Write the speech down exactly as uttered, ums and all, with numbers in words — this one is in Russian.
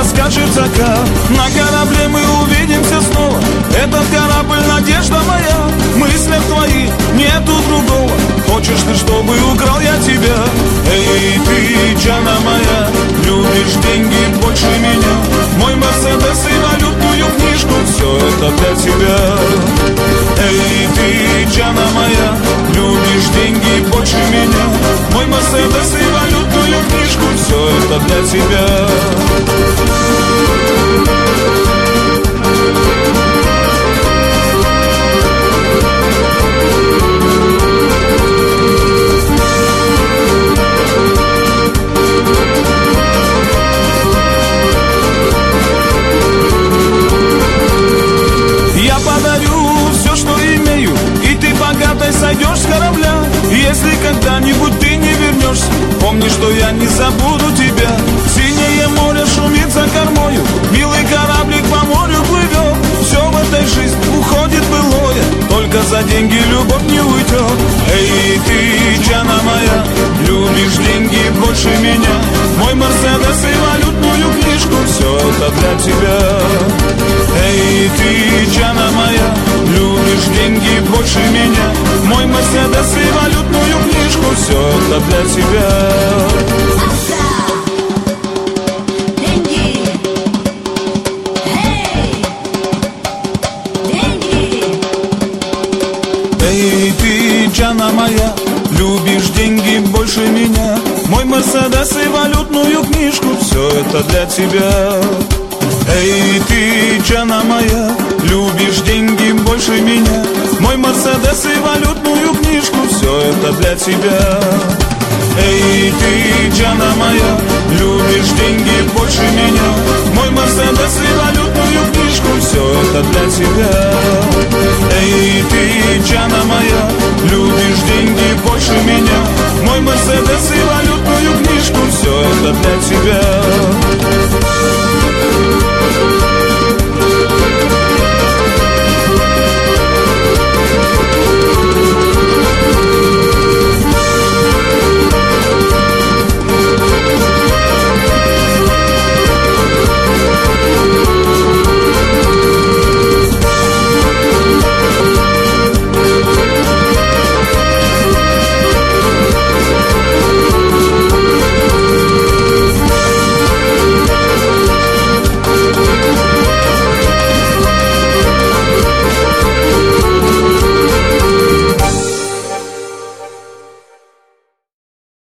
скачет закат. На корабле мы увидимся снова. Этот корабль — надежда моя. В мыслях твоих нету другого. Хочешь ты, чтобы украл я тебя? Эй, ты, Джана моя, любишь деньги больше меня. Мой Мерседес и валютную книжку — все это для тебя. Эй, ты, Джана моя, любишь деньги больше меня. Мой Мерседес и валютную книжку — все это для тебя. Я подарю все, что имею, и ты богатой сойдешь с корабля. Если когда-нибудь ты не вернешься, помни, что я не забуду тебя. Синее море шумит за кормою, милый кораблик по морю плывет. Все в этой жизни уходит былое, только за деньги любовь не уйдет. Эй, ты, Джана моя, любишь деньги больше меня. Мой Мерседес и валютную книжку — все это для тебя. Эй, ты, Джана моя, любишь деньги больше меня. Мой Мерседес и валютную книжку — все это для тебя. Эй, ты, Джана моя, любишь деньги больше меня. Мой Мерседес и валютную книжку — все это для тебя. Эй, ты, Джана моя, любишь деньги больше меня. Мой Мерседес и валютную книжку — все это для тебя. Эй, ты, Джана моя, любишь деньги больше меня. Мой Мерседес и валютную книжку — все это для тебя.